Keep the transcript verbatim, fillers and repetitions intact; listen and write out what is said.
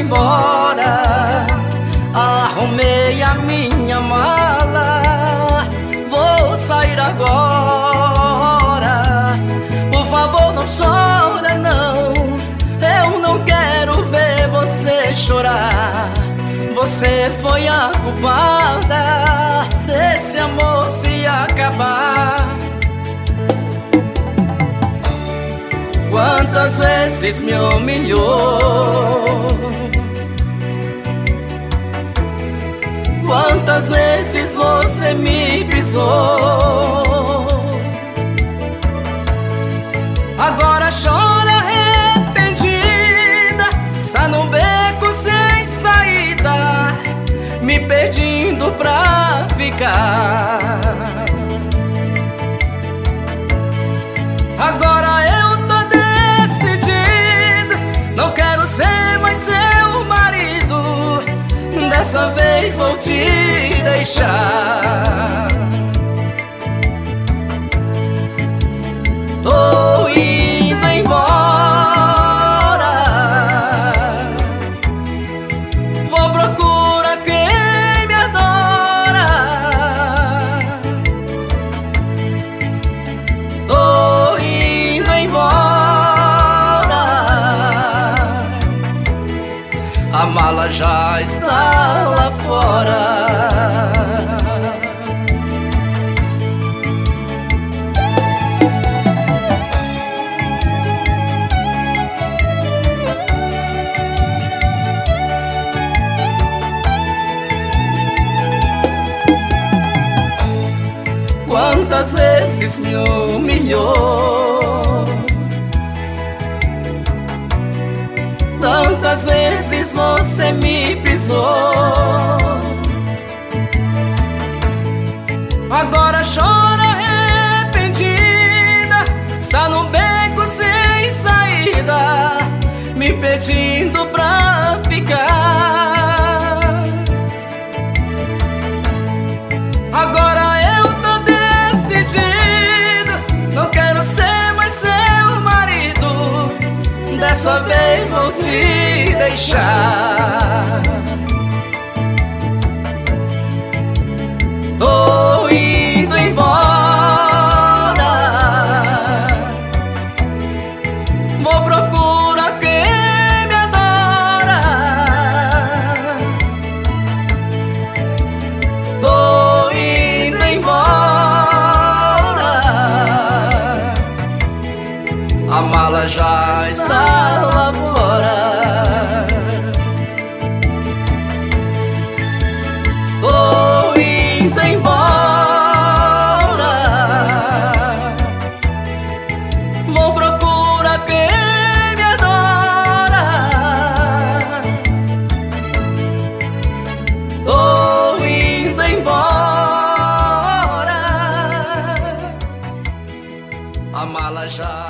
embora. Arrumei a minha mala, vou sair agora. Por favor, não chora não, eu não quero ver você chorar. Você foi a culpada desse amor se acabar. Quantas vezes me humilhou, quantas vezes você me pisou. Agora chora arrependida, está no beco sem saída, me pedindo pra ficar. Agora eu tô decidida, não quero ser mais seu marido, dessa vez vou te deixar. Tô indo embora, vou procurar quem me adora. Tô indo embora, a mala já está lá fora. Quantas vezes me humilhou, tantas vezes você me pisou. Agora chora arrependida, está no beco sem saída, me pedindo pra ficar. Agora eu tô decidido, não quero ser mais seu marido, dessa vez vou te deixar. Tô indo embora, vou procurar quem me adora. Tô indo embora, a mala já está lá fora. Tô indo embora, vou procurar quem me adora. Tô indo embora, a mala já